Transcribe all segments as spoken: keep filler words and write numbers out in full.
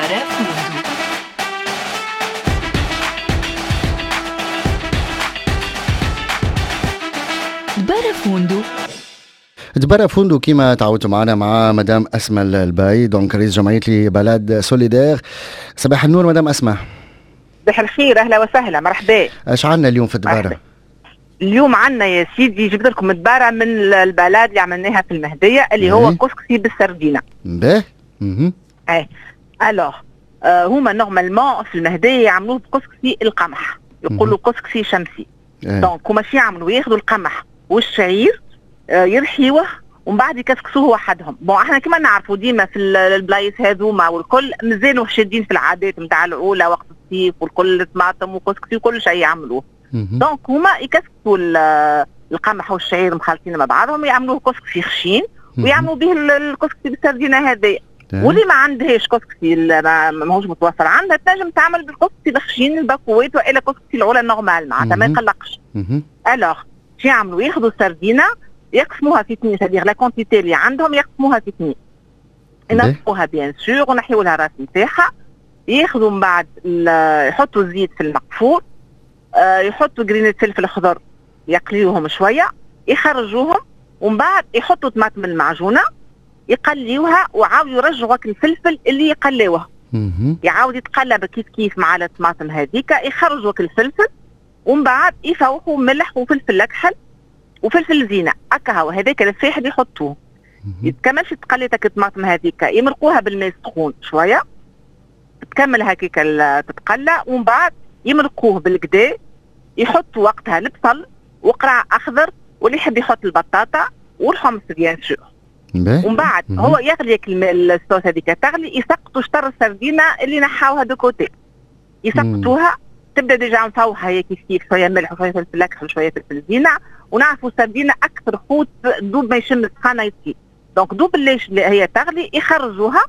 Barafundo. Barafundo. بارافوندو كيما تعودتوا معنا مع مدام أسماء الباي دونك رئيس جمعية لي بلاد سوليدير. صباح النور مدام أسماء. صباح الخير، اهلا وسهلا، مرحبا. اش عندنا اليوم في الدبارة؟ اليوم عندنا يا سيدي جبت لكم الدبارة من البلاد اللي عملناها في المهدية اللي هو كسكسي بالسردينة. باهي. اها ايه الوغ آه هما نورمالمون في المهدية يعملوه بكسكسي القمح، يقولوا كسكسي شمسي. أه. دونك هما شي يعملوا، ياخذوا القمح والشعير آه يرحيوه ومن بعد يكسكسوه وحدهم. بون احنا كما نعرفوا ديما في البلايص هذوما والكل مازالوا شادين في العادات نتاع العولة وقت الصيف والكل الطماطم وكسكسي وكل شيء يعملوه. دونك هما يكسكسوا القمح والشعير مخلطين مع بعضهم، يعملوه كسكسي خشين ويعملوا به الكسكسي بالسردينة هذايا. واللي ما عندهاش كسكسي ماهوش متوفر عندها تنجم تعمل بالكسكسي الخشين الباكوات والا كسكسي العولة النورمال معناتها ما يقلقش. الوغ شو يعملوا؟ ياخذوا السردينة يقسموها في اثنين، سادير لا كونتيتي اللي عندهم يقسموها في اثنين، ينقوها بيان سور ونحيوا لها الراس نتاعها، ياخذوا من بعد يحطوا الزيت في المقفول، آه يحطوا قرينة فلفل خضر يقليوهم شوية، يخرجوهم ومن بعد يحطوا طماطم المعجونة يقليوها وعاودوا يرجعوا الفلفل اللي يقليوه، يعاود يتقلب كيف كيف مع الطماطم هذيك، يخرجوا الفلفل ومن بعد يفوحوا ملح وفلفل اكحل وفلفل زينه هكا، هو هذاك الفاحل يحطوه. كماش تقليتك الطماطم هذيك يمرقوها بالماء سخون شويه تكمل هكيك تتقلى ومن بعد يمرقوه بالكدا، يحطوا وقتها البصل وقرع اخضر واللي يحب يحط البطاطا والحمص بيان سور. ومن بعد هو يغلي الصوص هذيك تغلي، يسقطوا شطر السردينه اللي نحاوها دو كوتي، يسقطوها تبدا ديجا مفوحه هي كيف كيف، شويه ملح وشويه فلفل اكحل وشويه فلفل زينه، ونعرفوا السردينه اكثر حوت دوب ما يشم السخانه يطيب. دونك دوب الليش اللي هي تغلي يخرجوها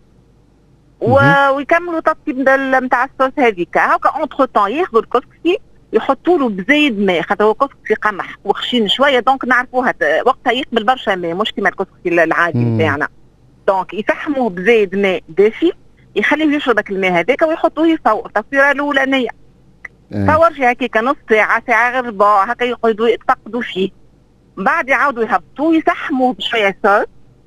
و... ويكملوا تطيب نتاع الصوص هذيك. هاكا اونتر طون ياخذوا الكسكسي يحطوا له بزايد ماء، خاطر هو كسكسي قمح وخشين شويه دونك نعرفوها وقتها يقبل برشا ماء مش كيما الكسكسي العادي نتاعنا. دونك يفحموه بزايد ماء دافي، يخليه يشرب الماء هذاك ويحطوه يفور التصويره الاولانيه. فور شي هكاك نص ساعه ساعه غير ربع هكا يقعدوا يتفقدوا فيه، من بعد يعاودوا يهبطوه يسحموه بشويه صوص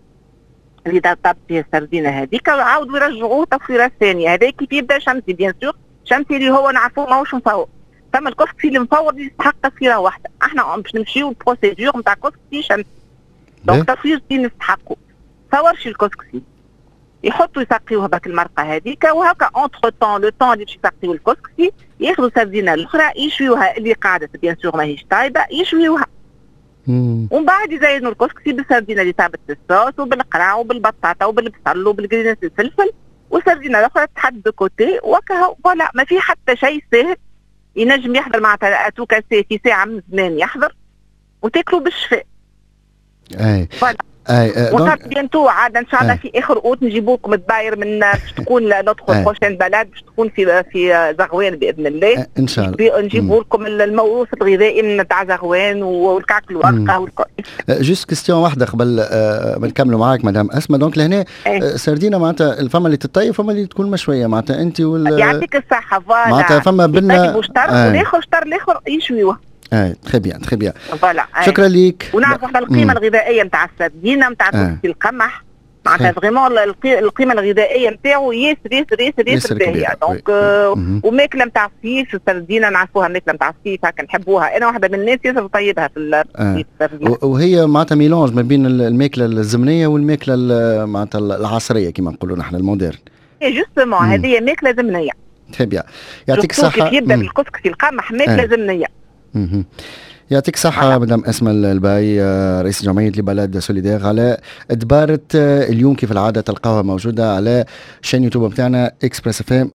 اللي طاب فيه السردينه هذيك ويعاودوا يرجعوه تصويره ثانيه. هذا كيف يبدا شمسي بيان سور، شمسي اللي هو نعرفوه ماهوش مفور. ثم الكسكسي اللي مفور يستحق تصويره واحده، احنا باش نمشيو البروسيدور نتاع كسكسي شمسي دونك تصويرتين يستحقوا. فور شي الكسكسي يحطوا يسقيوه بك المرقه هذيك، وهكا اونتر طون لو طون اللي باش يسقيو الكسكسي ياخذوا سردينه الاخرى يشويوها اللي قعدت بيان سور ماهيش طايبه يشويوها. ومن بعد يزينوا الكسكسي بالسردينه اللي طابت الصوص وبالقرع وبالبطاطا وبالبصل وبالقرينه الفلفل، والسردينه الاخرى تحد دو كوتي وكا فوالا. ما في حتى شيء ساهل، ينجم يحضر معناتها اتوكا في ساعه من زمان يحضر وتاكلوا بالشفاء. اي فوالا. اي وصارت بيانتو عاد ان شاء الله في اخر اوت نجيبوا لكم الدباير من باش تكون ندخل بروشين بلد باش تكون في في زغوان باذن الله ان شاء الله. نجيبوا لكم الموروث الغذائي نتاع زغوان والكعك الورقه والكل. جوست كيستيون واحده قبل ما نكملوا معاك مدام اسماء. دونك لهنا سردينه معناتها الفما اللي تطيب فما اللي تكون مشويه معناتها انت وال يعطيك الصحه. فوالا معناتها فما بنا شطر والاخر شطر الاخر يشويوه. اي تري بيان تري بيان. فوالا شكرا ليك. ونعرفوا احنا القيمه الغذائيه نتاع السردينه نتاع كسكسي القمح معناتها فريمون القيمه الغذائيه نتاعو ياسر ياسر ياسر ياسر باهيه. دونك وماكله نتاع الصيف السردينه نعرفوها ماكله نتاع الصيف هكا نحبوها. انا واحده من الناس ياسر نطيبها في الصيف السردينه. وهي معناتها ميلونج ما بين الماكله الزمنيه والماكله معناتها العصريه كما نقولوا نحن المودرن. جوستومون هذه ماكله زمنيه. تري بيان. يعطيك الصحه. كيف يبدا بالكسكسي القمح ماكله زمنيه. يعطيك الصحة مدام أسماء الباي رئيس جمعية لي بلاد سوليدير على دبارة اليوم كيف العادة تلقاوها موجودة على شان يوتيوب بتاعنا إكسبريس اف ام.